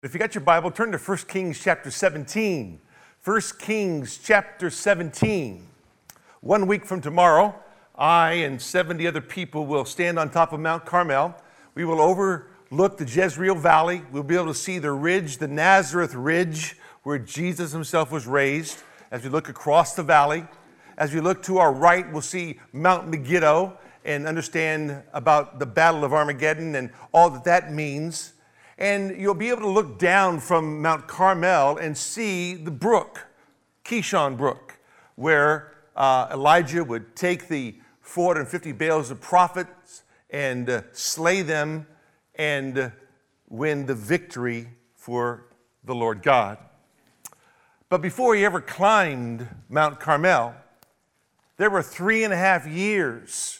If you got your Bible, turn to 1 Kings chapter 17. 1 Kings chapter 17. 1 week from tomorrow, I and 70 other people will stand on top of Mount Carmel. We will overlook the Jezreel Valley. We'll be able to see the ridge, the Nazareth Ridge, where Jesus himself was raised. As we look across the valley, as we look to our right, we'll see Mount Megiddo and understand about the Battle of Armageddon and all that that means. And you'll be able to look down from Mount Carmel and see the brook, Kishon Brook, where Elijah would take the 450 Baals of prophets and slay them and win the victory for the Lord God. But before he ever climbed Mount Carmel, there were 3.5 years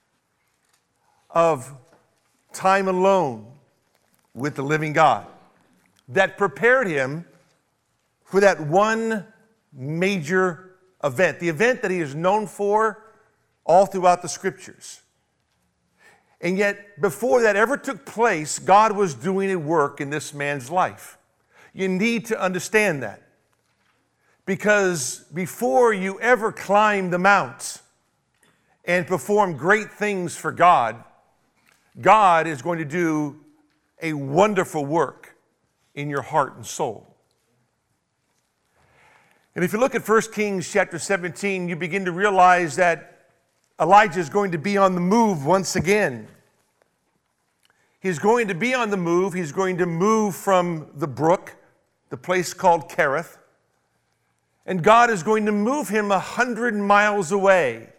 of time alone with the living God that prepared him for that one major event, the event that he is known for all throughout the scriptures. And yet, before that ever took place, God was doing a work in this man's life. You need to understand that. Because before you ever climb the mount and perform great things for God, God is going to do a wonderful work in your heart and soul. And if you look at 1 Kings chapter 17, you begin to realize that Elijah is going to be on the move once again. He's going to be on the move. He's going to move from the brook, the place called Kerith, and God is going to move him 100 miles away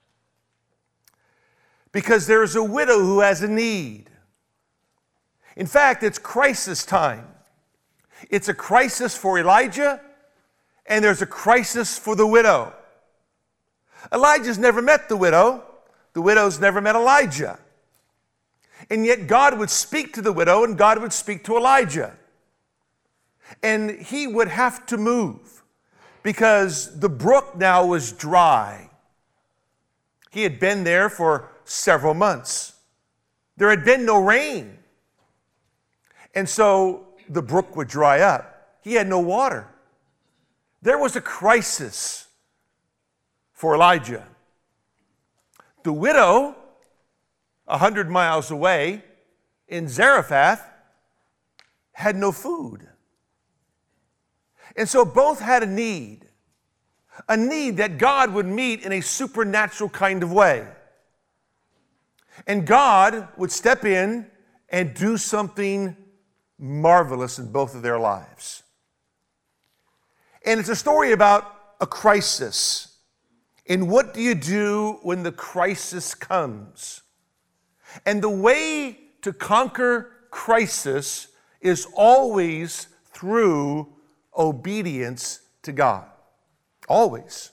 because there's a widow who has a need. In fact, it's crisis time. It's a crisis for Elijah, and there's a crisis for the widow. Elijah's never met the widow. The widow's never met Elijah. And yet God would speak to the widow, and God would speak to Elijah. And he would have to move because the brook now was dry. He had been there for several months. There had been no rain. And so the brook would dry up. He had no water. There was a crisis for Elijah. The widow, 100 miles away in Zarephath, had no food. And so both had a need that God would meet in a supernatural kind of way. And God would step in and do something marvelous in both of their lives. And it's a story about a crisis. And what do you do when the crisis comes? And the way to conquer crisis is always through obedience to God. Always.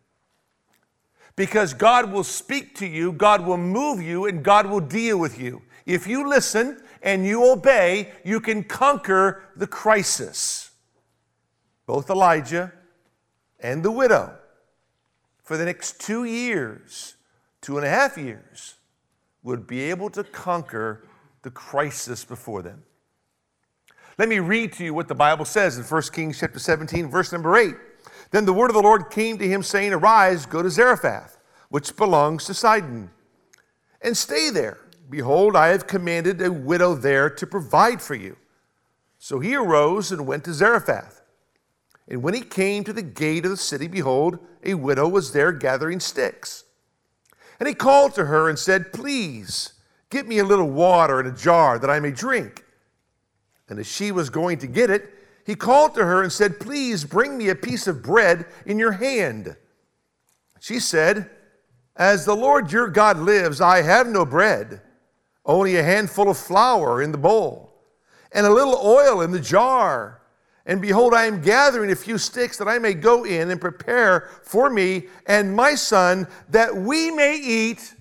Because God will speak to you, God will move you, and God will deal with you. If you listen and you obey, you can conquer the crisis. Both Elijah and the widow, for the next 2 years, 2.5 years, would be able to conquer the crisis before them. Let me read to you what the Bible says in 1 Kings chapter 17, verse number 8. Then the word of the Lord came to him, saying, Arise, go to Zarephath, which belongs to Sidon, and stay there. Behold, I have commanded a widow there to provide for you. So he arose and went to Zarephath. And when he came to the gate of the city, behold, a widow was there gathering sticks. And he called to her and said, Please, get me a little water in a jar that I may drink. And as she was going to get it, he called to her and said, Please bring me a piece of bread in your hand. She said, As the Lord your God lives, I have no bread, only a handful of flour in the bowl, and a little oil in the jar. And behold, I am gathering a few sticks that I may go in and prepare for me and my son, that we may eat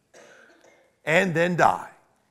and then die.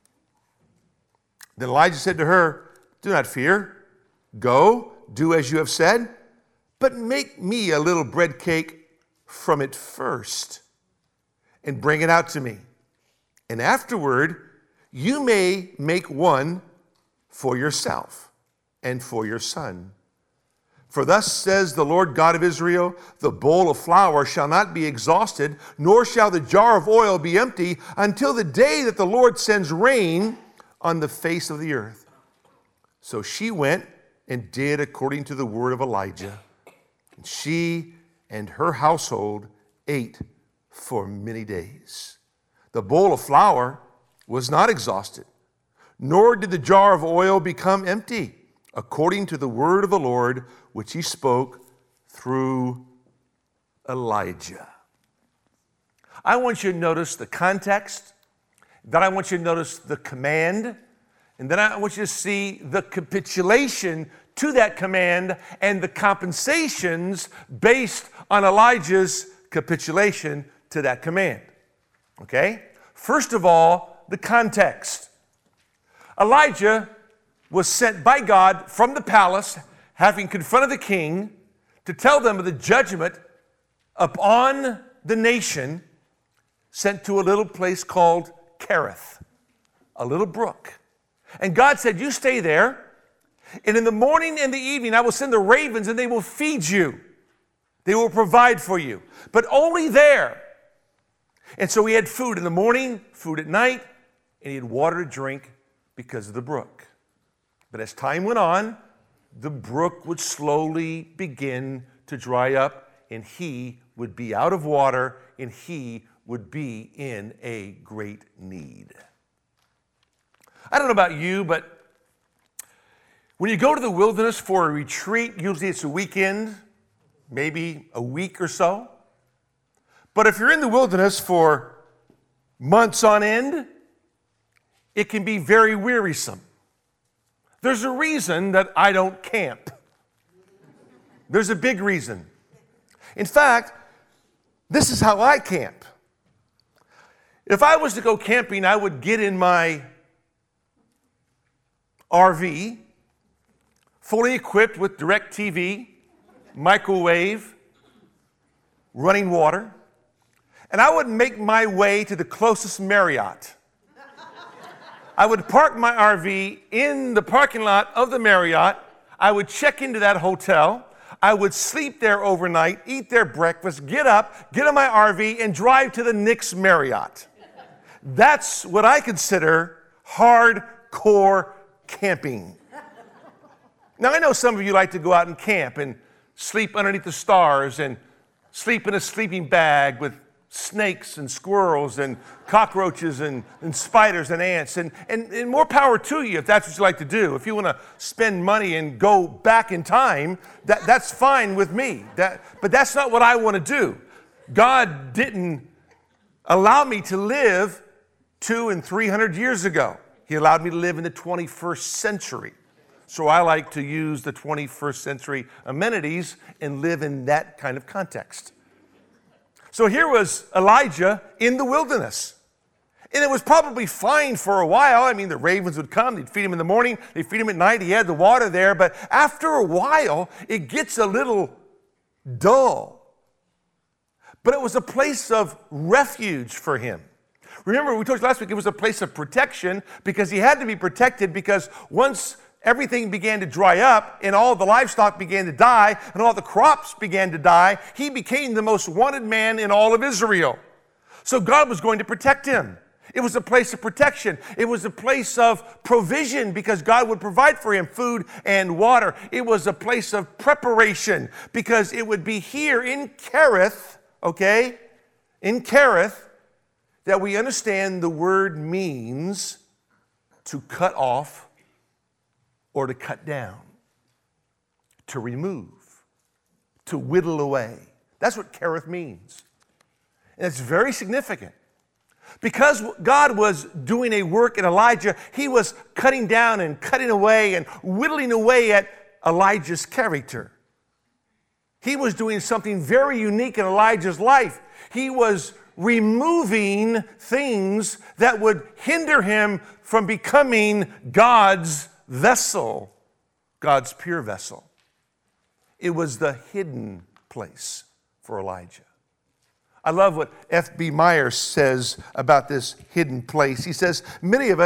Then Elijah said to her, Do not fear. Go, do as you have said, but make me a little bread cake from it first, and bring it out to me. And afterward, you may make one for yourself. and for your son. For thus says the Lord God of Israel, the bowl of flour shall not be exhausted, nor shall the jar of oil be empty, until the day that the Lord sends rain on the face of the earth. So she went and did according to the word of Elijah. And she and her household ate for many days. The bowl of flour was not exhausted, nor did the jar of oil become empty, according to the word of the Lord, which he spoke through Elijah. I want you to notice the context, then I want you to notice the command, and then I want you to see the capitulation to that command and the compensations based on Elijah's capitulation to that command. Okay? First of all, the context. Elijah was sent by God from the palace, having confronted the king, to tell them of the judgment upon the nation, sent to a little place called Kerith, a little brook. And God said, you stay there, and in the morning and the evening I will send the ravens, and they will feed you. They will provide for you, but only there. And so he had food in the morning, food at night, and he had water to drink because of the brook. But as time went on, the brook would slowly begin to dry up, and he would be out of water, and he would be in a great need. I don't know about you, but when you go to the wilderness for a retreat, usually it's a weekend, maybe a week or so. But if you're in the wilderness for months on end, it can be very wearisome. There's a reason that I don't camp. There's a big reason. In fact, this is how I camp. If I was to go camping, I would get in my RV, fully equipped with DirecTV, microwave, running water, and I would make my way to the closest Marriott. I would park my RV in the parking lot of the Marriott. I would check into that hotel. I would sleep there overnight, eat their breakfast, get up, get in my RV, and drive to the next Marriott. That's what I consider hardcore camping. Now, I know some of you like to go out and camp and sleep underneath the stars and sleep in a sleeping bag with snakes and squirrels and cockroaches and spiders and ants. And more power to you if that's what you like to do. If you want to spend money and go back in time, that's fine with me. But that's not what I want to do. God didn't allow me to live 200 and 300 years ago. He allowed me to live in the 21st century. So I like to use the 21st century amenities and live in that kind of context. So here was Elijah in the wilderness. And it was probably fine for a while. I mean, the ravens would come, they'd feed him in the morning, they'd feed him at night, he had the water there. But after a while, it gets a little dull. But it was a place of refuge for him. Remember, we talked last week, it was a place of protection because he had to be protected because once everything began to dry up and all the livestock began to die and all the crops began to die, he became the most wanted man in all of Israel. So God was going to protect him. It was a place of protection. It was a place of provision because God would provide for him food and water. It was a place of preparation because it would be here in Kerith, okay, in Kerith, that we understand the word means to cut off or to cut down, to remove, to whittle away. That's what Kerith means. And it's very significant. Because God was doing a work in Elijah, he was cutting down and cutting away and whittling away at Elijah's character. He was doing something very unique in Elijah's life. He was removing things that would hinder him from becoming God's vessel, God's pure vessel. It was the hidden place for Elijah. I love what F.B. Myers says about this hidden place. He says, many of us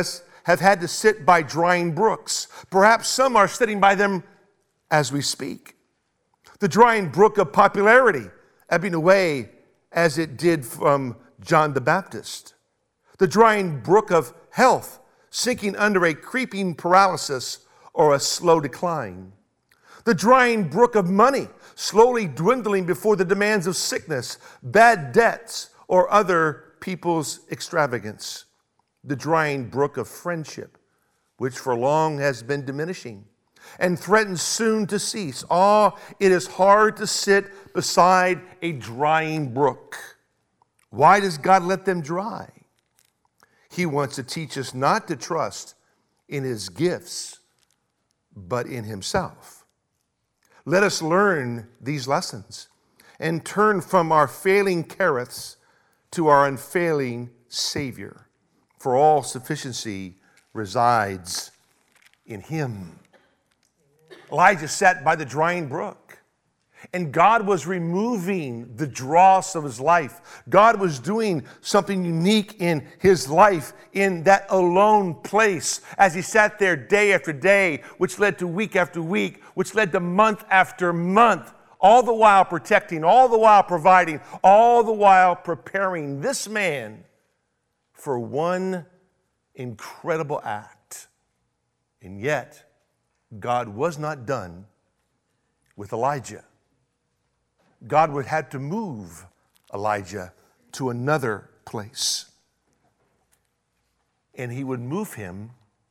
have had to sit by drying brooks. Perhaps some are sitting by them as we speak. The drying brook of popularity ebbing away as it did from John the Baptist. The drying brook of health sinking under a creeping paralysis or a slow decline. The drying brook of money slowly dwindling before the demands of sickness, bad debts, or other people's extravagance. The drying brook of friendship, which for long has been diminishing and threatens soon to cease. It is hard to sit beside a drying brook. Why does God let them dry? He wants to teach us not to trust in his gifts, but in himself. Let us learn these lessons and turn from our failing carrots to our unfailing Savior. For all sufficiency resides in him. Elijah sat by the drying brook, and God was removing the dross of his life. God was doing something unique in his life in that alone place as he sat there day after day, which led to week after week, which led to month after month, all the while protecting, all the while providing, all the while preparing this man for one incredible act. And yet, God was not done with Elijah. God would have to move Elijah to another place. And he would move him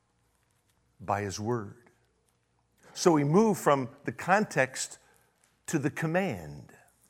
by his word. So he moved from the context to the command.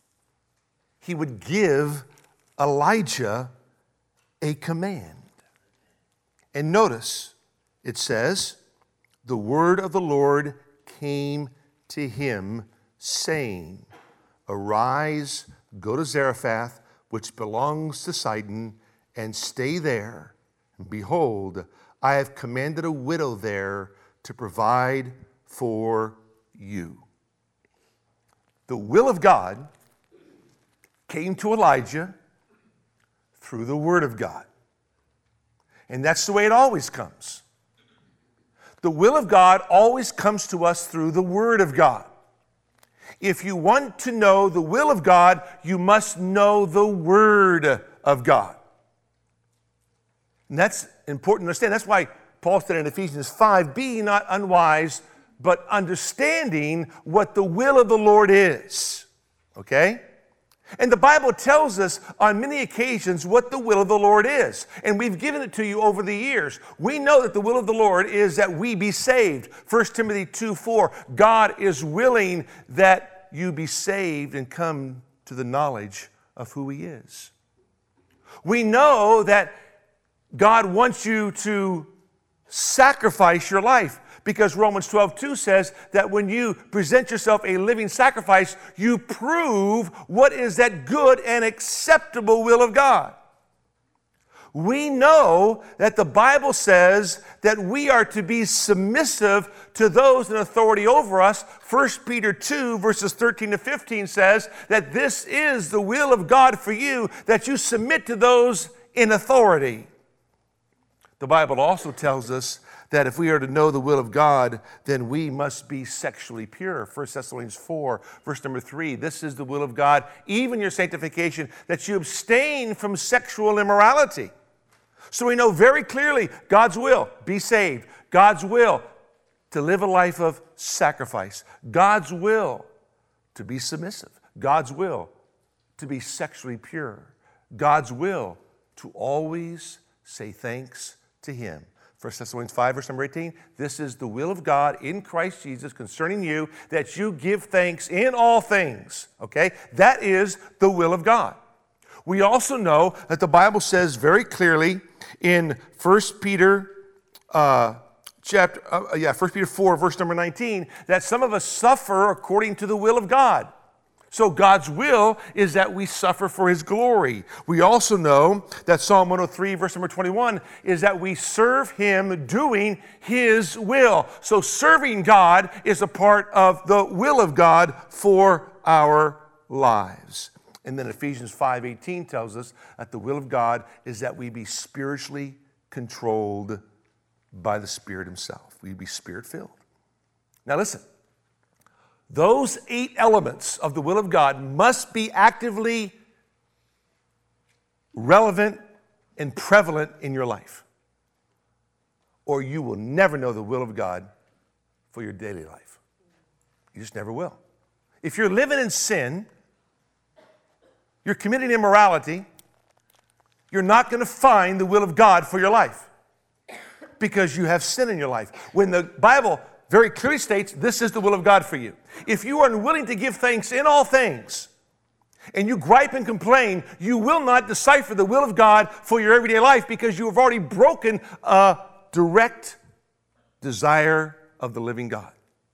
He would give Elijah a command. And notice, it says, the word of the Lord came to him, saying, arise, go to Zarephath, which belongs to Sidon, and stay there. And behold, I have commanded a widow there to provide for you. The will of God came to Elijah through the word of God. And that's the way it always comes. The will of God always comes to us through the word of God. If you want to know the will of God, you must know the word of God. And that's important to understand. That's why Paul said in Ephesians 5, be not unwise, but understanding what the will of the Lord is. Okay? And the Bible tells us on many occasions what the will of the Lord is. And we've given it to you over the years. We know that the will of the Lord is that we be saved. 1 Timothy 2:4, God is willing that you be saved and come to the knowledge of who he is. We know that God wants you to sacrifice your life, because Romans 12:2 says that when you present yourself a living sacrifice, you prove what is that good and acceptable will of God. We know that the Bible says that we are to be submissive to those in authority over us. 1 Peter 2, verses 13 to 15 says that this is the will of God for you, that you submit to those in authority. The Bible also tells us that if we are to know the will of God, then we must be sexually pure. 1 Thessalonians 4, verse number 3, this is the will of God, even your sanctification, that you abstain from sexual immorality. So we know very clearly God's will, be saved. God's will, to live a life of sacrifice. God's will, to be submissive. God's will, to be sexually pure. God's will, to always say thanks to him. 1 Thessalonians 5, verse number 18, this is the will of God in Christ Jesus concerning you, that you give thanks in all things. Okay? That is the will of God. We also know that the Bible says very clearly in 1 Peter 4, verse number 19, that some of us suffer according to the will of God. So God's will is that we suffer for his glory. We also know that Psalm 103, verse number 21, is that we serve him doing his will. So serving God is a part of the will of God for our lives. And then Ephesians 5:18 tells us that the will of God is that we be spiritually controlled by the Spirit himself. We'd be Spirit-filled. Now listen, those 8 elements of the will of God must be actively relevant and prevalent in your life, or you will never know the will of God for your daily life. You just never will. If you're living in sin, you're committing immorality, you're not going to find the will of God for your life because you have sin in your life. When the Bible very clearly states this is the will of God for you. If you are unwilling to give thanks in all things, and you gripe and complain, you will not decipher the will of God for your everyday life because you have already broken a direct desire of the living God.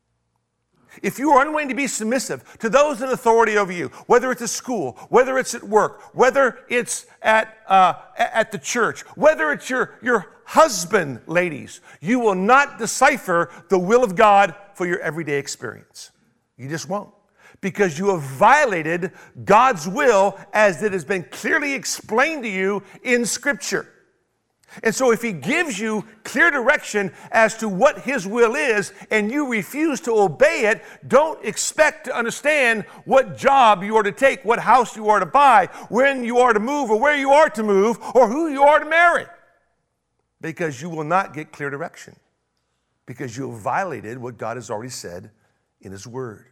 If you are unwilling to be submissive to those in authority over you, whether it's at school, whether it's at work, whether it's at the church, whether it's your husband, ladies, you will not decipher the will of God for your everyday experience. You just won't. Because you have violated God's will as it has been clearly explained to you in Scripture. And so if he gives you clear direction as to what his will is and you refuse to obey it, don't expect to understand what job you are to take, what house you are to buy, when you are to move or where you are to move or who you are to marry. Because you will not get clear direction. Because you have violated what God has already said in his word.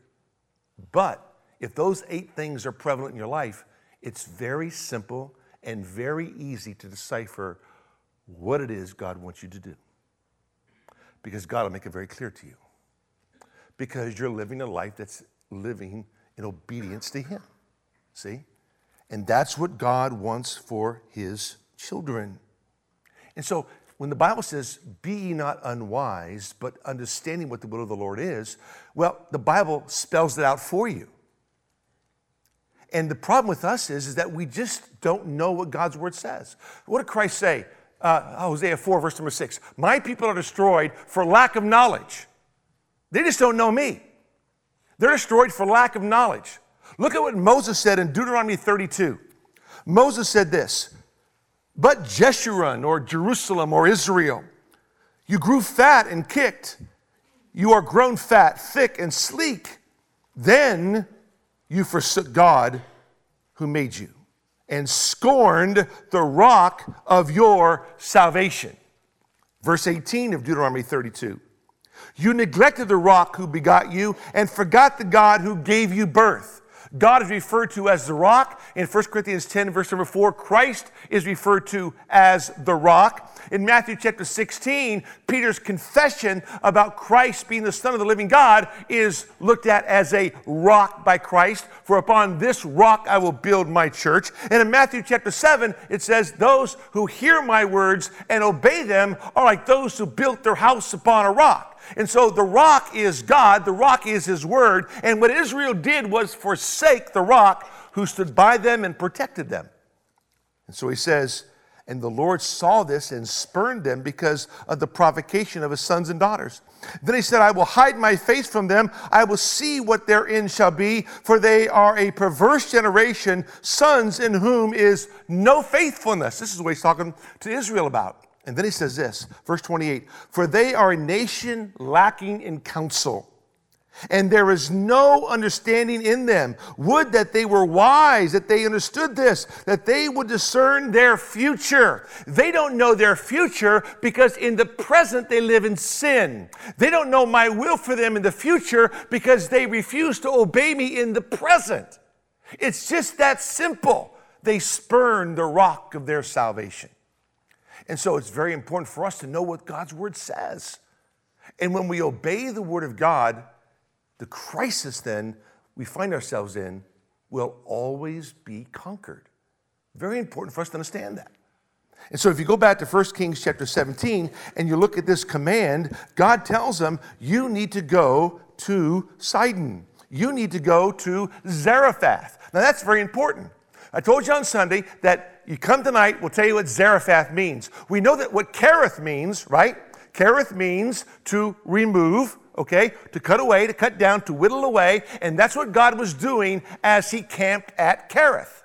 But if those 8 things are prevalent in your life, it's very simple and very easy to decipher what it is God wants you to do. Because God will make it very clear to you. Because you're living a life that's living in obedience to him. See? And that's what God wants for his children. And so when the Bible says, be ye not unwise, but understanding what the will of the Lord is, well, the Bible spells it out for you. And the problem with us is that we just don't know what God's word says. What did Christ say? Hosea 4, verse number 6. My people are destroyed for lack of knowledge. They just don't know me. They're destroyed for lack of knowledge. Look at what Moses said in Deuteronomy 32. Moses said this, but Jeshurun or Jerusalem or Israel, you grew fat and kicked. You are grown fat, thick, and sleek. Then you forsook God who made you and scorned the rock of your salvation. Verse 18 of Deuteronomy 32. You neglected the rock who begot you and forgot the God who gave you birth. God is referred to as the rock. In 1 Corinthians 10, verse number 4, Christ is referred to as the rock. In Matthew chapter 16, Peter's confession about Christ being the Son of the living God is looked at as a rock by Christ. For upon this rock I will build my church. And in Matthew chapter 7, it says, those who hear my words and obey them are like those who built their house upon a rock. And so the rock is God, the rock is his word, and what Israel did was forsake the rock who stood by them and protected them. And so he says, and the Lord saw this and spurned them because of the provocation of his sons and daughters. Then he said, I will hide my face from them. I will see what their end shall be, for they are a perverse generation, sons in whom is no faithfulness. This is what he's talking to Israel about. And then he says this, verse 28, for they are a nation lacking in counsel, and there is no understanding in them. Would that they were wise, that they understood this, that they would discern their future. They don't know their future because in the present they live in sin. They don't know my will for them in the future because they refuse to obey me in the present. It's just that simple. They spurn the rock of their salvation. And so it's very important for us to know what God's word says. And when we obey the word of God, the crisis then we find ourselves in will always be conquered. Very important for us to understand that. And so if you go back to 1 Kings chapter 17 and you look at this command, God tells them, you need to go to Sidon. You need to go to Zarephath. Now that's very important. I told you on Sunday that you come tonight, we'll tell you what Zarephath means. We know that what Kerith means, right? Kerith means to remove, okay? To cut away, to cut down, to whittle away. And that's what God was doing as he camped at Kerith.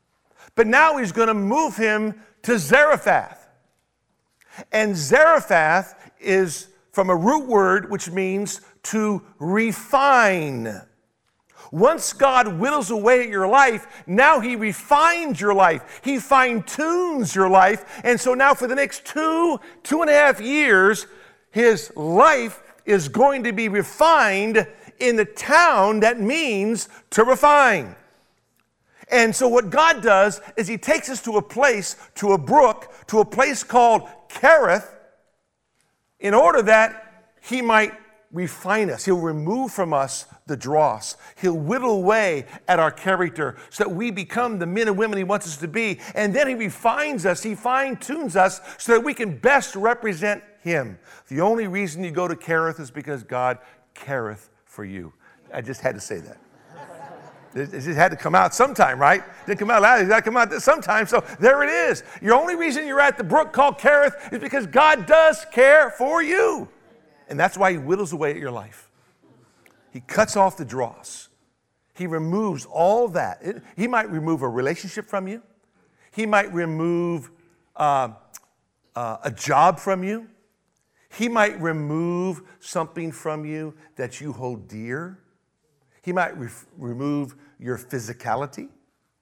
But now he's going to move him to Zarephath. And Zarephath is from a root word which means to refine. Once God whittles away at your life, now he refines your life. He fine-tunes your life. And so now for the next 2.5 years, his life is going to be refined in the town that means to refine. And so what God does is he takes us to a place, to a brook, to a place called Kerith, in order that he might refine us. He'll remove from us the dross. He'll whittle away at our character so that we become the men and women he wants us to be. And then he refines us, he fine-tunes us so that we can best represent him. The only reason you go to Kerith is because God careth for you. I just had to say that. It just had to come out sometime, right? It didn't come out loud. It got to come out sometime. So there it is. Your only reason you're at the brook called Kerith is because God does care for you. And that's why he whittles away at your life. He cuts off the dross. He removes all that. He might remove a relationship from you. He might remove a job from you. He might remove something from you that you hold dear. He might remove your physicality.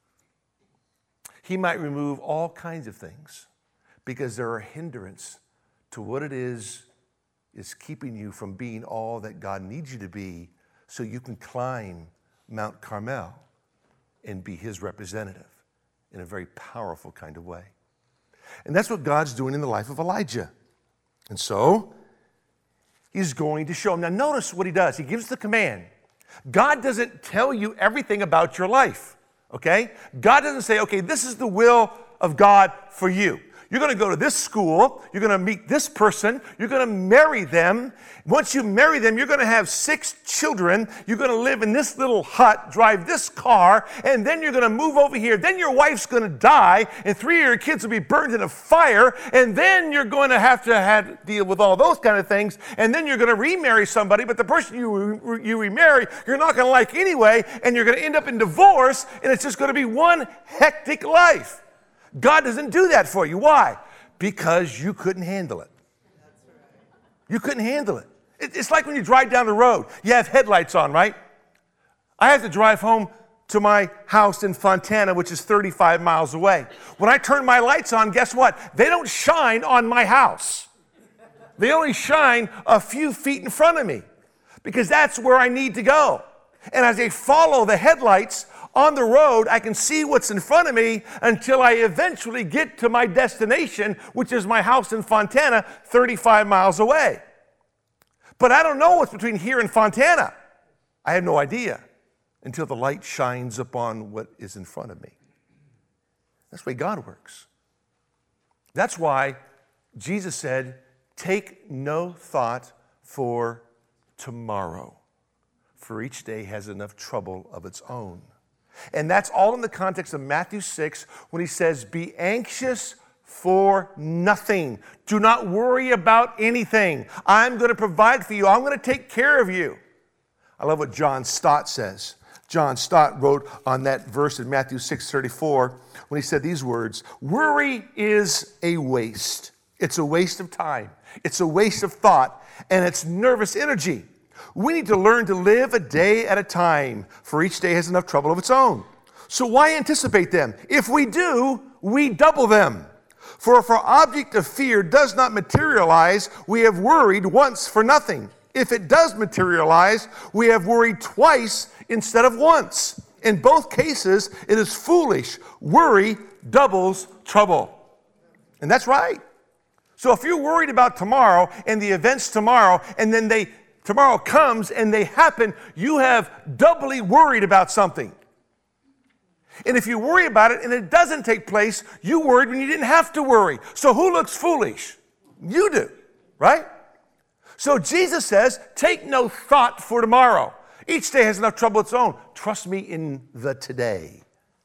He might remove all kinds of things because they're a hindrance to what it is keeping you from being all that God needs you to be so you can climb Mount Carmel and be his representative in a very powerful kind of way. And that's what God's doing in the life of Elijah. And so he's going to show him. Now notice what he does. He gives the command. God doesn't tell you everything about your life, okay? God doesn't say, okay, this is the will of God for you. You're going to go to this school. You're going to meet this person. You're going to marry them. Once you marry them, you're going to have 6 children. You're going to live in this little hut, drive this car, and then you're going to move over here. Then your wife's going to die, and 3 of your kids will be burned in a fire, and then you're going to have to deal with all those kind of things, and then you're going to remarry somebody, but the person you remarry, you're not going to like anyway, and you're going to end up in divorce, and it's just going to be one hectic life. God doesn't do that for you. Why? Because you couldn't handle it. You couldn't handle it. It's like when you drive down the road. You have headlights on, right? I have to drive home to my house in Fontana, which is 35 miles away. When I turn my lights on, guess what? They don't shine on my house. They only shine a few feet in front of me because that's where I need to go. And as I follow the headlights on the road, I can see what's in front of me until I eventually get to my destination, which is my house in Fontana, 35 miles away. But I don't know what's between here and Fontana. I have no idea until the light shines upon what is in front of me. That's the way God works. That's why Jesus said, take no thought for tomorrow, for each day has enough trouble of its own. And that's all in the context of Matthew 6 when he says, be anxious for nothing. Do not worry about anything. I'm going to provide for you. I'm going to take care of you. I love what John Stott says. John Stott wrote on that verse in Matthew 6:34 when he said these words, worry is a waste. It's a waste of time. It's a waste of thought, and it's nervous energy. We need to learn to live a day at a time, for each day has enough trouble of its own. So why anticipate them? If we do, we double them. For if our object of fear does not materialize, we have worried once for nothing. If it does materialize, we have worried twice instead of once. In both cases, it is foolish. Worry doubles trouble. And that's right. So if you're worried about tomorrow and the events tomorrow, and then tomorrow comes and they happen, you have doubly worried about something. And if you worry about it and it doesn't take place, you worried when you didn't have to worry. So who looks foolish? You do, right? So Jesus says, take no thought for tomorrow. Each day has enough trouble of its own. Trust me in the today.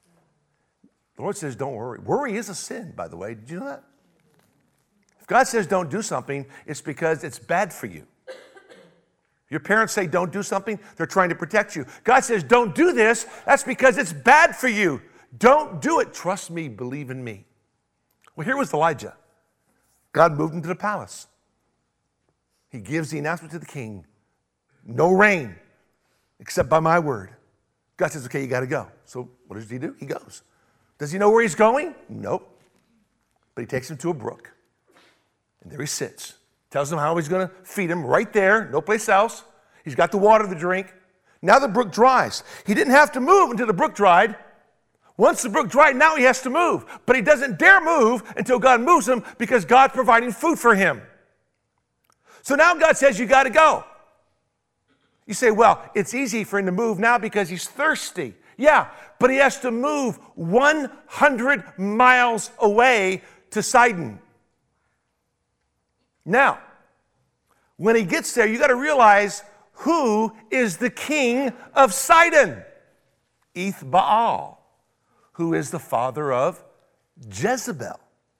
The Lord says, don't worry. Worry is a sin, by the way. Did you know that? If God says don't do something, it's because it's bad for you. Your parents say don't do something, they're trying to protect you. God says don't do this, that's because it's bad for you. Don't do it. Trust me, believe in me. Well, here was Elijah. God moved him to the palace. He gives the announcement to the king, no rain except by my word. God says, okay, you got to go. So what does he do? He goes. Does he know where he's going? Nope. But he takes him to a brook. And there he sits. Tells him how he's going to feed him right there, no place else. He's got the water to drink. Now the brook dries. He didn't have to move until the brook dried. Once the brook dried, now he has to move. But he doesn't dare move until God moves him because God's providing food for him. So now God says, you got to go. You say, well, it's easy for him to move now because he's thirsty. Yeah, but he has to move 100 miles away to Sidon. Now, when he gets there, you got to realize who is the king of Sidon? Ethbaal, who is the father of Jezebel.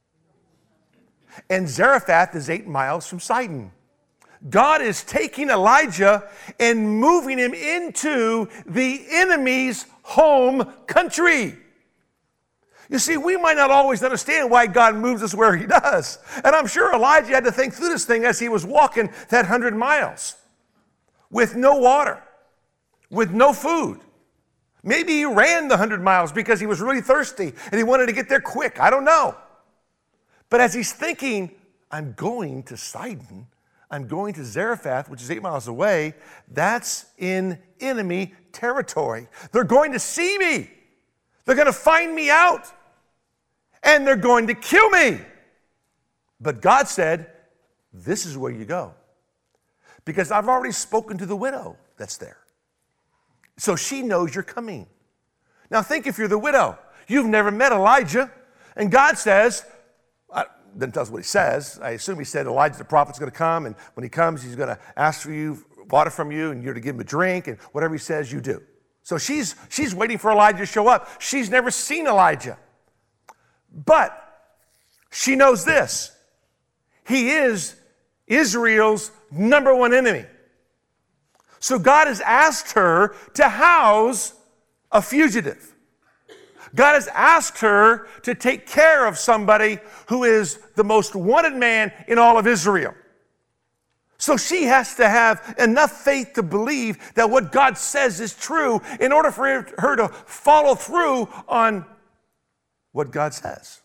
And Zarephath is 8 miles from Sidon. God is taking Elijah and moving him into the enemy's home country. You see, we might not always understand why God moves us where he does. And I'm sure Elijah had to think through this thing as he was walking that 100 miles with no water, with no food. Maybe he ran the 100 miles because he was really thirsty and he wanted to get there quick. I don't know. But as he's thinking, I'm going to Sidon, I'm going to Zarephath, which is 8 miles away, that's in enemy territory. They're going to see me. They're going to find me out. And they're going to kill me. But God said, this is where you go. Because I've already spoken to the widow that's there. So she knows you're coming. Now think if you're the widow. You've never met Elijah. And God says, doesn't tell us what he says. I assume he said Elijah the prophet's going to come. And when he comes, he's going to ask for you, water from you, and you're to give him a drink. And whatever he says, you do. So she's waiting for Elijah to show up. She's never seen Elijah. But she knows this. He is Israel's number one enemy. So God has asked her to house a fugitive. God has asked her to take care of somebody who is the most wanted man in all of Israel. So she has to have enough faith to believe that what God says is true in order for her to follow through on what God says.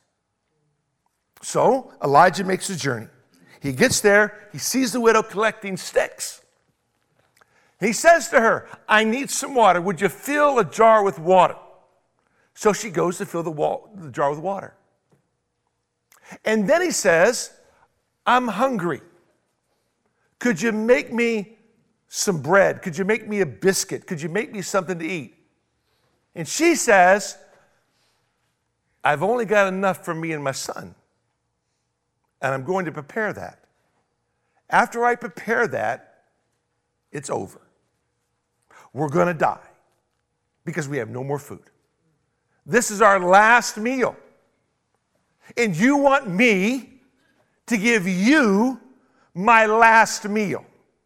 So Elijah makes the journey. He gets there. He sees the widow collecting sticks. He says to her, I need some water. Would you fill a jar with water? So she goes to fill the jar with water. And then he says, I'm hungry. Could you make me some bread? Could you make me a biscuit? Could you make me something to eat? And she says, I've only got enough for me and my son. And I'm going to prepare that. After I prepare that, it's over. We're going to die because we have no more food. This is our last meal. And you want me to give you my last meal.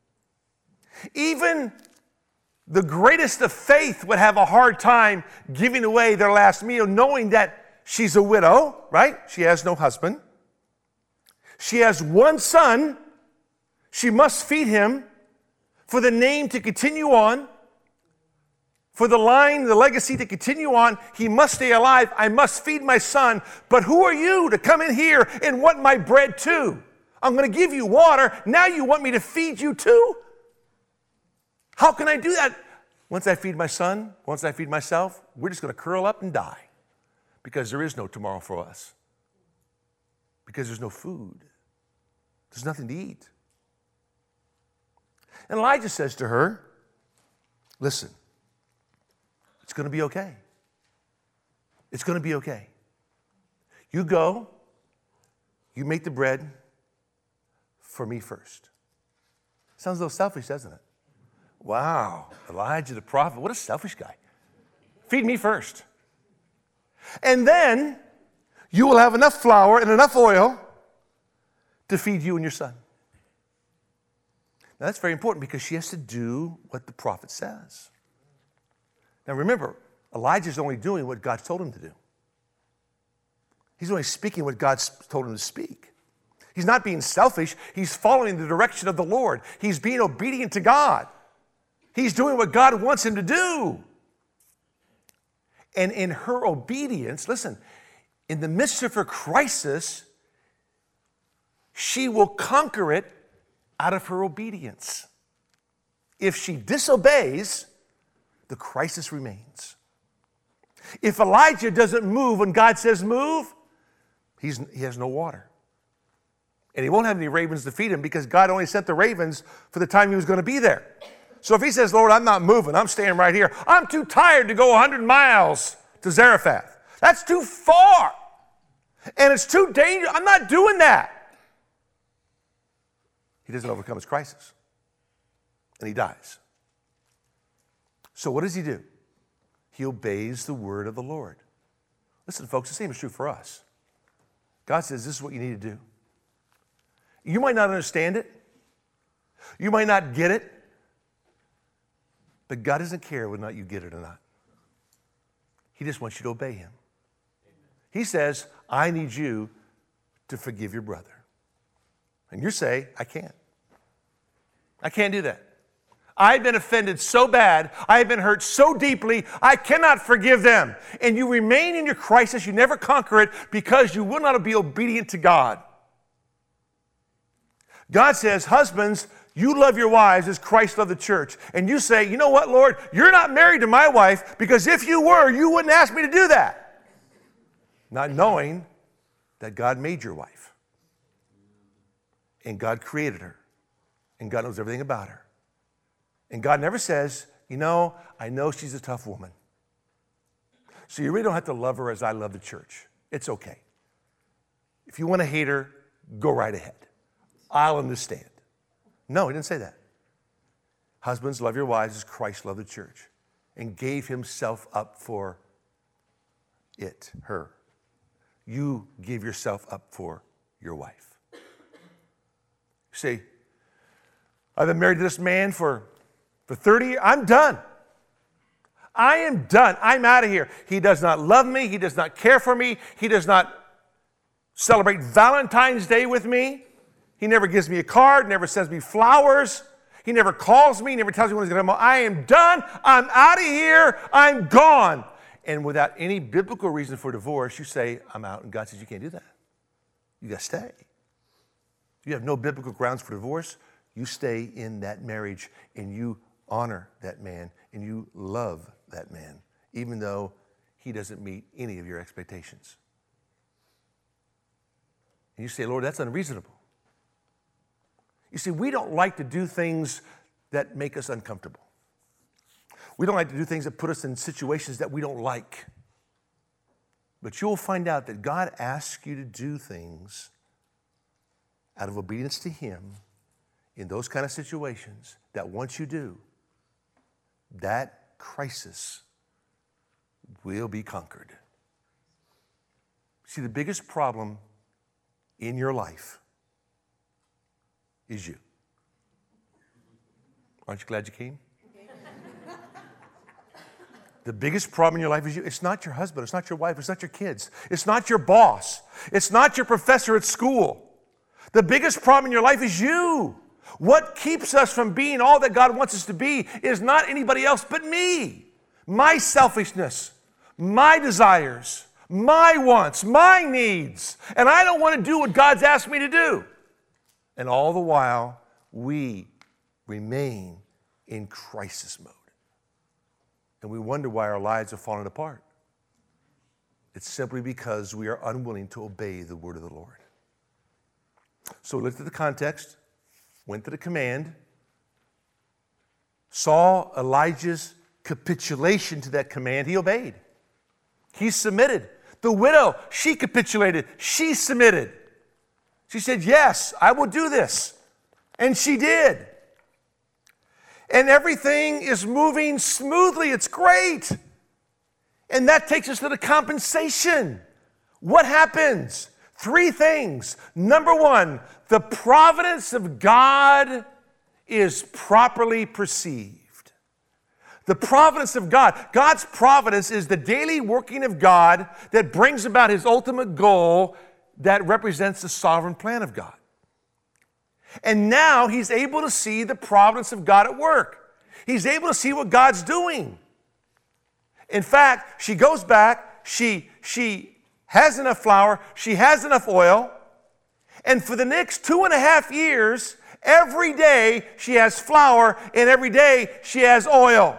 Even the greatest of faith would have a hard time giving away their last meal, knowing that she's a widow, right? She has no husband. She has one son. She must feed him for the name to continue on, for the line, the legacy to continue on. He must stay alive. I must feed my son. But who are you to come in here and want my bread too? I'm going to give you water. Now you want me to feed you too? How can I do that? Once I feed my son, once I feed myself, we're just going to curl up and die because there is no tomorrow for us. Because there's no food. There's nothing to eat. And Elijah says to her, listen, it's going to be okay. It's going to be okay. You go, you make the bread for me first. Sounds a little selfish, doesn't it? Wow, Elijah the prophet, what a selfish guy. Feed me first. And then you will have enough flour and enough oil to feed you and your son. Now that's very important because she has to do what the prophet says. Now remember, Elijah's only doing what God told him to do. He's only speaking what God told him to speak. He's not being selfish. He's following the direction of the Lord. He's being obedient to God. He's doing what God wants him to do. And in her obedience, listen, in the midst of her crisis, she will conquer it out of her obedience. If she disobeys, the crisis remains. If Elijah doesn't move when God says move, he has no water. And he won't have any ravens to feed him because God only sent the ravens for the time he was going to be there. So if he says, Lord, I'm not moving, I'm staying right here. I'm too tired to go 100 miles to Zarephath. That's too far. And it's too dangerous. I'm not doing that. He doesn't overcome his crisis. And he dies. So what does he do? He obeys the word of the Lord. Listen, folks, the same is true for us. God says, this is what you need to do. You might not understand it. You might not get it. But God doesn't care whether or not you get it or not. He just wants you to obey him. He says, I need you to forgive your brother. And you say, I can't. I can't do that. I've been offended so bad. I've been hurt so deeply. I cannot forgive them. And you remain in your crisis. You never conquer it because you will not be obedient to God. God says, husbands, you love your wives as Christ loved the church. And you say, you know what, Lord? You're not married to my wife because if you were, you wouldn't ask me to do that. Not knowing that God made your wife. And God created her. And God knows everything about her. And God never says, you know, I know she's a tough woman. So you really don't have to love her as I love the church. It's okay. If you want to hate her, go right ahead. I'll understand. No, he didn't say that. Husbands, love your wives as Christ loved the church and gave himself up for it, her. You give yourself up for your wife. You say, I've been married to this man for 30 years. I'm done. I am done. I'm out of here. He does not love me. He does not care for me. He does not celebrate Valentine's Day with me. He never gives me a card, never sends me flowers. He never calls me, never tells me when he's going to come home. I am done. I'm out of here. I'm gone. And without any biblical reason for divorce, you say, I'm out. And God says, you can't do that. You got to stay. You have no biblical grounds for divorce. You stay in that marriage and you honor that man and you love that man, even though he doesn't meet any of your expectations. And you say, Lord, that's unreasonable. You see, we don't like to do things that make us uncomfortable. We don't like to do things that put us in situations that we don't like. But you'll find out that God asks you to do things out of obedience to him in those kind of situations that once you do, that crisis will be conquered. See, the biggest problem in your life is you. Aren't you glad you came? The biggest problem in your life is you. It's not your husband. It's not your wife. It's not your kids. It's not your boss. It's not your professor at school. The biggest problem in your life is you. What keeps us from being all that God wants us to be is not anybody else but me. My selfishness, my desires, my wants, my needs. And I don't want to do what God's asked me to do. And all the while, we remain in crisis mode. And we wonder why our lives are falling apart. It's simply because we are unwilling to obey the word of the Lord. So we looked at the context, went to the command, saw Elijah's capitulation to that command. He obeyed. He submitted. The widow, she capitulated. She submitted. She said, yes, I will do this. And she did. And everything is moving smoothly. It's great. And that takes us to the compensation. What happens? 3 things. Number 1, the providence of God is properly perceived. The providence of God. God's providence is the daily working of God that brings about his ultimate goal that represents the sovereign plan of God. And now he's able to see the providence of God at work. He's able to see what God's doing. In fact, she goes back, she has enough flour, she has enough oil, and for the next 2.5 years, every day she has flour and every day she has oil.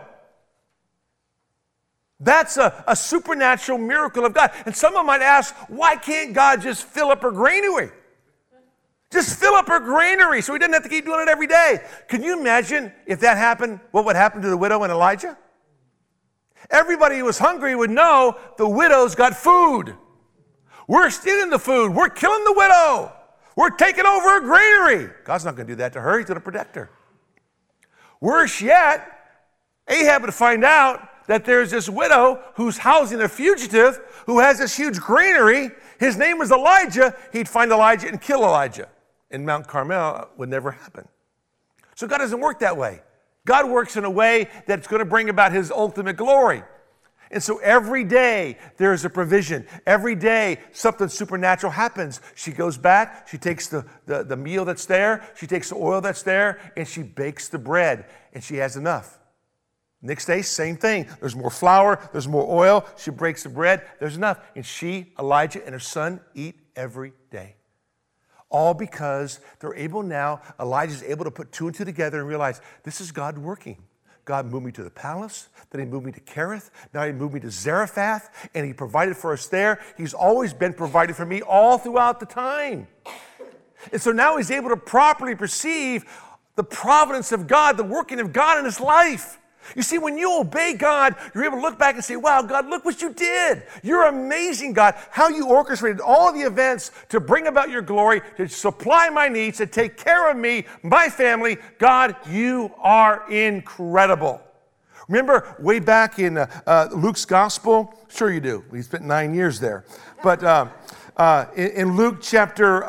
That's a supernatural miracle of God. And someone might ask, why can't God just fill up her granary? Just fill up her granary so he doesn't have to keep doing it every day. Can you imagine if that happened, what would happen to the widow and Elijah? Everybody who was hungry would know the widow's got food. We're stealing the food. We're killing the widow. We're taking over her granary. God's not going to do that to her. He's going to protect her. Worse yet, Ahab would find out that there's this widow who's housing a fugitive who has this huge granary. His name was Elijah. He'd find Elijah and kill Elijah. And Mount Carmel would never happen. So God doesn't work that way. God works in a way that's going to bring about his ultimate glory. And so every day there's a provision. Every day something supernatural happens. She goes back, she takes the meal that's there, she takes the oil that's there, and she bakes the bread, and she has enough. Next day, same thing. There's more flour, there's more oil. She breaks the bread, there's enough. And she, Elijah, and her son eat every day. All because they're able now, Elijah's able to put two and two together and realize this is God working. God moved me to the palace, then he moved me to Kerith, now he moved me to Zarephath, and he provided for us there. He's always been provided for me all throughout the time. And so now he's able to properly perceive the providence of God, the working of God in his life. You see, when you obey God, you're able to look back and say, wow, God, look what you did. You're amazing, God, how you orchestrated all the events to bring about your glory, to supply my needs, to take care of me, my family. God, you are incredible. Remember way back in Luke's gospel? Sure you do. He spent 9 years there. But in Luke chapter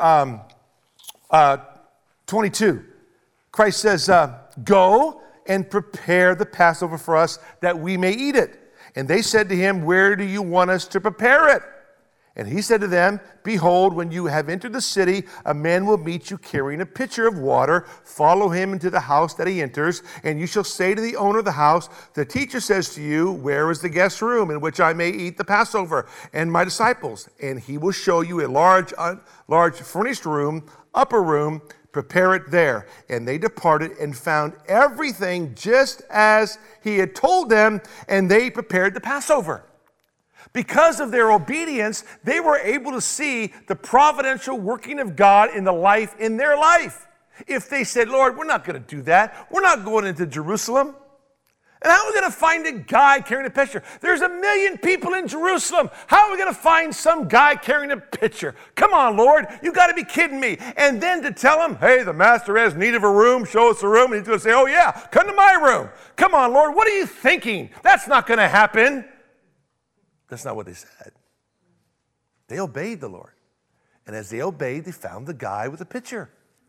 22, Christ says, go and prepare the Passover for us that we may eat it. And they said to him, where do you want us to prepare it? And he said to them, behold, when you have entered the city, a man will meet you carrying a pitcher of water. Follow him into the house that he enters, and you shall say to the owner of the house, the teacher says to you, where is the guest room in which I may eat the Passover and my disciples? And he will show you a large furnished room, upper room. Prepare it there. And they departed and found everything just as he had told them, and they prepared the Passover. Because of their obedience, they were able to see the providential working of God in their life. If they said, Lord, we're not going to do that. We're not going into Jerusalem. And how are we going to find a guy carrying a pitcher? There's 1 million people in Jerusalem. How are we going to find some guy carrying a pitcher? Come on, Lord. You got to be kidding me. And then to tell him, hey, the master has need of a room. Show us a room. And he's going to say, oh, yeah, come to my room. Come on, Lord. What are you thinking? That's not going to happen. That's not what they said. They obeyed the Lord. And as they obeyed, they found the guy with the pitcher.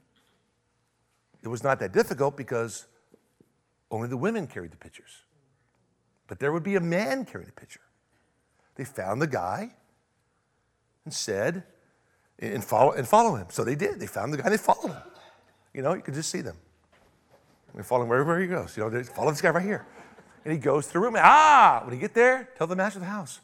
It was not that difficult because only the women carried the pitchers. But there would be a man carrying the pitcher. They found the guy and said, and follow him. So they did. They found the guy and they followed him. You know, you could just see them. They follow him wherever he goes. You know, they follow this guy right here. And he goes to the room. When you get there, tell the master of the house,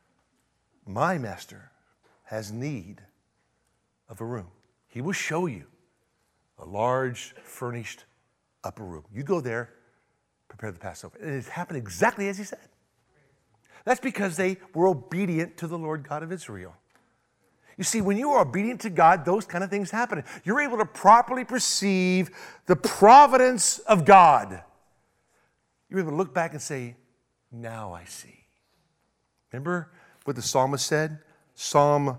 my master has need of a room. He will show you a large furnished upper room. You go there, prepare the Passover. And it happened exactly as he said. That's because they were obedient to the Lord God of Israel. You see, when you are obedient to God, those kind of things happen. You're able to properly perceive the providence of God. You're able to look back and say, now I see. Remember what the psalmist said? Psalm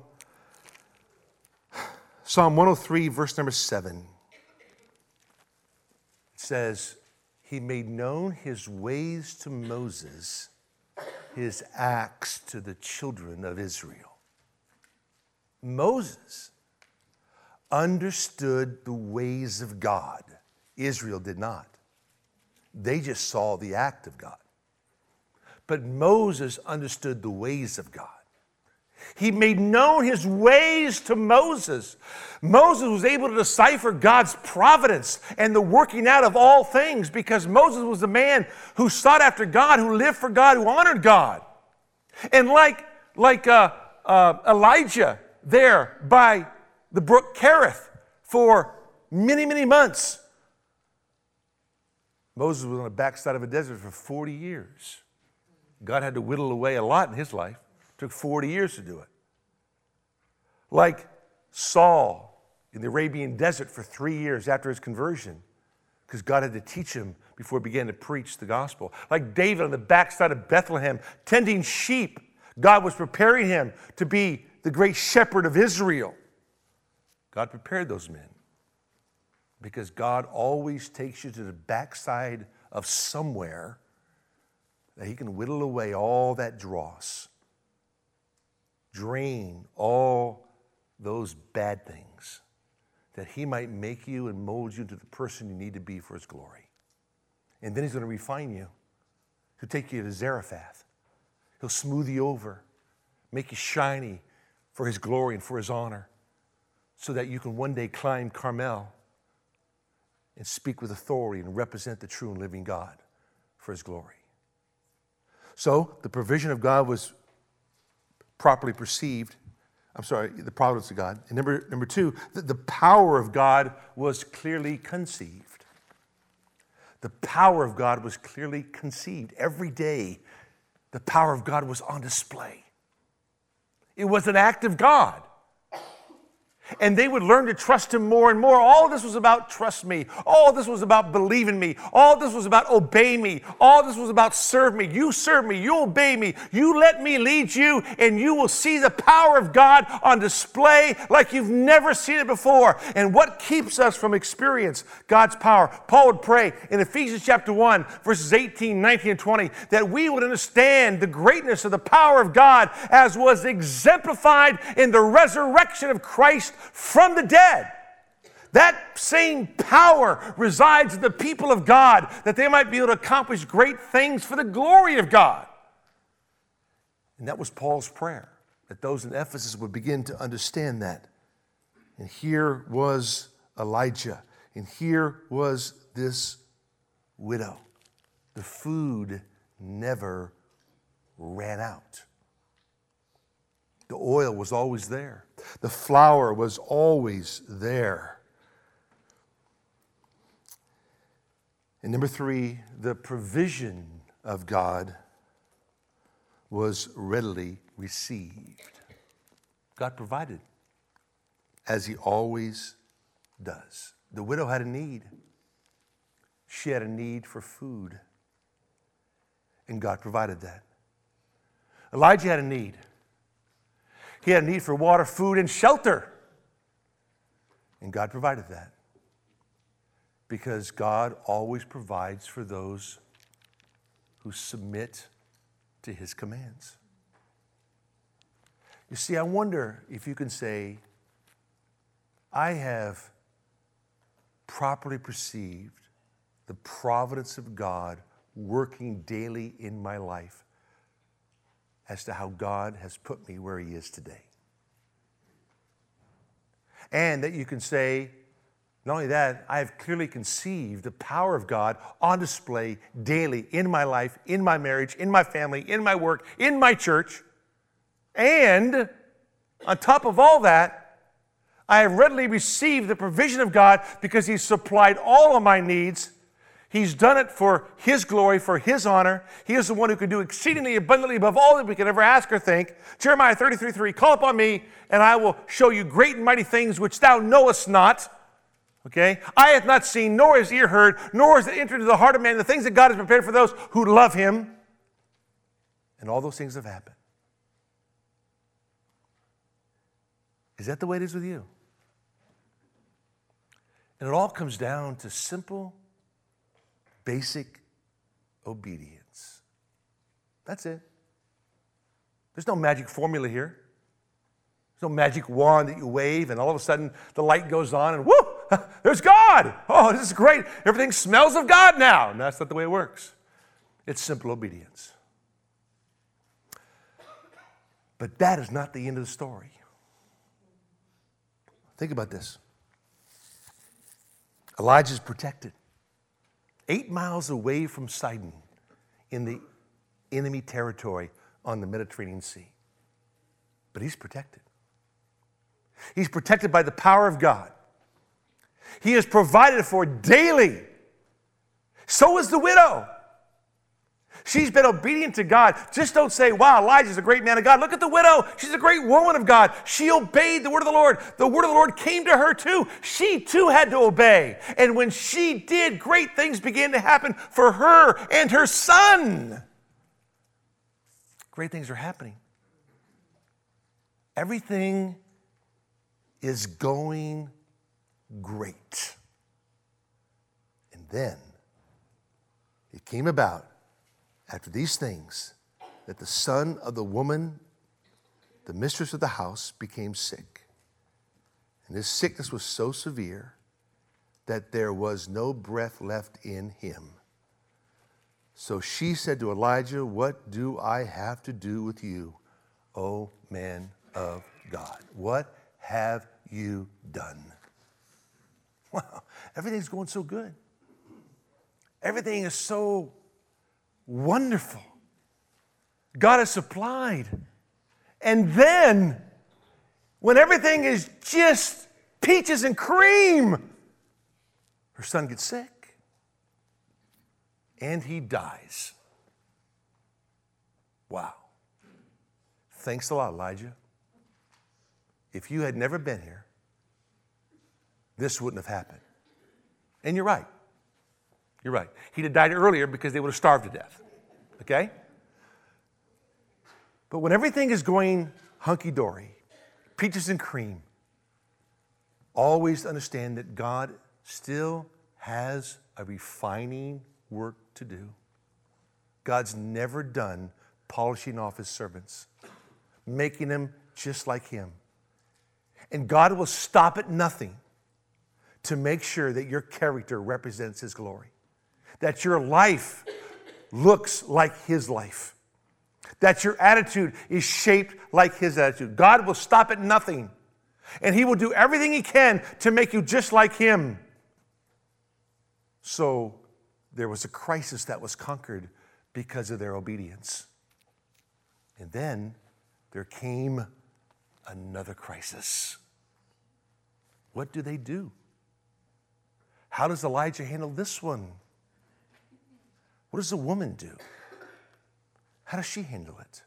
103, verse number 7. It says, he made known his ways to Moses, his acts to the children of Israel. Moses understood the ways of God. Israel did not. They just saw the act of God. But Moses understood the ways of God. He made known his ways to Moses. Moses was able to decipher God's providence and the working out of all things because Moses was the man who sought after God, who lived for God, who honored God. And like Elijah there by the brook Kerith for many, many months, Moses was on the backside of a desert for 40 years. God had to whittle away a lot in his life. It took 40 years to do it. Like Saul in the Arabian desert for 3 years after his conversion, because God had to teach him before he began to preach the gospel. Like David on the backside of Bethlehem, tending sheep. God was preparing him to be the great shepherd of Israel. God prepared those men because God always takes you to the backside of somewhere that he can whittle away all that dross, drain all those bad things, that he might make you and mold you into the person you need to be for his glory. And then he's going to refine you. He'll take you to Zarephath. He'll smooth you over, make you shiny for his glory and for his honor, so that you can one day climb Carmel and speak with authority and represent the true and living God for his glory. So the provision of God was properly perceived. The providence of God. And number two, the power of God was clearly conceived. The power of God was clearly conceived. Every day, the power of God was on display. It was an act of God. And they would learn to trust him more and more. All this was about trust me. All this was about believe in me. All this was about obey me. All this was about serve me. You serve me. You obey me. You let me lead you, and you will see the power of God on display like you've never seen it before. And what keeps us from experience God's power? Paul would pray in Ephesians chapter 1, verses 18, 19, and 20, that we would understand the greatness of the power of God as was exemplified in the resurrection of Christ from the dead. That same power resides in the people of God, that they might be able to accomplish great things for the glory of God. And that was Paul's prayer, that those in Ephesus would begin to understand that. And here was Elijah, and here was this widow. The food never ran out. The oil was always there. The flour was always there. And number three, the provision of God was readily received. God provided, as he always does. The widow had a need. She had a need for food, and God provided that. Elijah had a need. He had a need for water, food, and shelter. And God provided that. Because God always provides for those who submit to his commands. You see, I wonder if you can say, I have properly perceived the providence of God working daily in my life as to how God has put me where he is today. And that you can say, not only that, I have clearly conceived the power of God on display daily in my life, in my marriage, in my family, in my work, in my church. And on top of all that, I have readily received the provision of God because he's supplied all of my needs. He's done it for his glory, for his honor. He is the one who can do exceedingly abundantly above all that we can ever ask or think. Jeremiah 33:3, call upon me, and I will show you great and mighty things which thou knowest not. Okay? Eye hath not seen, nor has ear heard, nor has it entered into the heart of man the things that God has prepared for those who love him. And all those things have happened. Is that the way it is with you? And it all comes down to simple, basic obedience. That's it. There's no magic formula here. There's no magic wand that you wave and all of a sudden the light goes on and whoo, there's God. Oh, this is great. Everything smells of God now. No, that's not the way it works. It's simple obedience. But that is not the end of the story. Think about this. Elijah's protected. 8 miles away from Sidon in the enemy territory on the Mediterranean Sea. But he's protected. He's protected by the power of God. He is provided for daily. So is the widow. She's been obedient to God. Just don't say, wow, Elijah's a great man of God. Look at the widow. She's a great woman of God. She obeyed the word of the Lord. The word of the Lord came to her too. She too had to obey. And when she did, great things began to happen for her and her son. Great things are happening. Everything is going great. And then it came about after these things that the son of the woman, the mistress of the house, became sick. And his sickness was so severe that there was no breath left in him. So she said to Elijah, what do I have to do with you, O man of God? What have you done? Wow, everything's going so good. Everything is so wonderful. God has supplied. And then, when everything is just peaches and cream, her son gets sick. And he dies. Wow. Thanks a lot, Elijah. If you had never been here, this wouldn't have happened. And you're right. You're right. He'd have died earlier because they would have starved to death. Okay? But when everything is going hunky-dory, peaches and cream, always understand that God still has a refining work to do. God's never done polishing off his servants, making them just like him. And God will stop at nothing to make sure that your character represents his glory, that your life looks like his life, that your attitude is shaped like his attitude. God will stop at nothing, and he will do everything he can to make you just like him. So there was a crisis that was conquered because of their obedience. And then there came another crisis. What do they do? How does Elijah handle this one? What does the woman do? How does she handle it?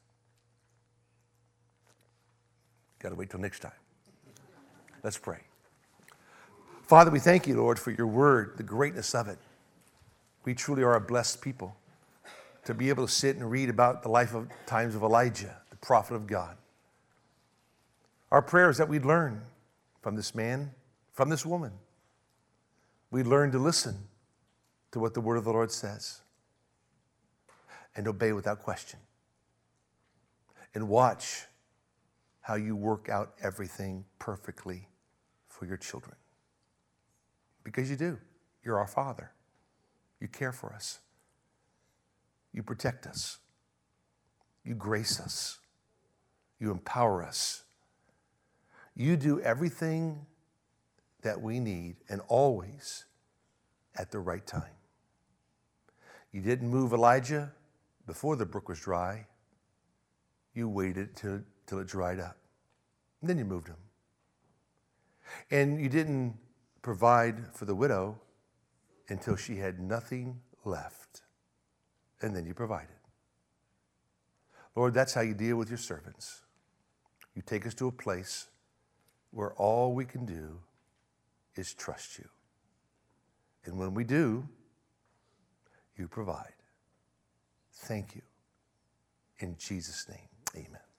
Got to wait till next time. Let's pray. Father, we thank you, Lord, for your word, the greatness of it. We truly are a blessed people to be able to sit and read about the life of times of Elijah, the prophet of God. Our prayer is that we'd learn from this man, from this woman. We'd learn to listen to what the word of the Lord says and obey without question. And watch how you work out everything perfectly for your children. Because you do. You're our Father. You care for us. You protect us. You grace us. You empower us. You do everything that we need and always at the right time. You didn't move Elijah before the brook was dry. You waited till it dried up. And then you moved him. And you didn't provide for the widow until she had nothing left. And then you provided. Lord, that's how you deal with your servants. You take us to a place where all we can do is trust you. And when we do, you provide. Thank you. In Jesus' name, amen.